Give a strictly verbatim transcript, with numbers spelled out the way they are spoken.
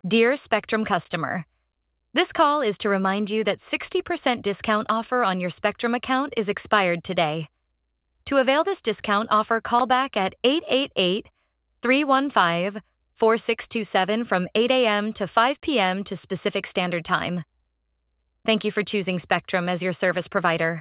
Dear Spectrum customer, this call is to remind you that sixty percent discount offer on your Spectrum account is expired today. To avail this discount offer, call back at eight eight eight, three one five, four six two seven from eight a.m. to five p.m. to Pacific Standard Time. Thank you for choosing Spectrum as your service provider.